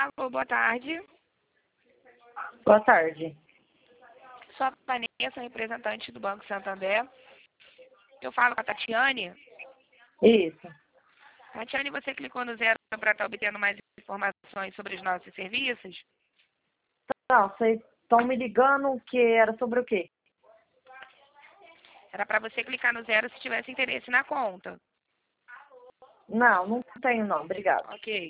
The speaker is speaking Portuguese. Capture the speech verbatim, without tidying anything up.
Alô, boa tarde. Boa tarde. Sou a Vanessa, representante do Banco Santander. Eu falo com a Tatiane. Isso. Tatiane, você clicou no zero para estar obtendo mais informações sobre os nossos serviços? Não, vocês estão me ligando que era sobre o quê? Era para você clicar no zero se tivesse interesse na conta. Não, não tenho não, obrigado. Ok.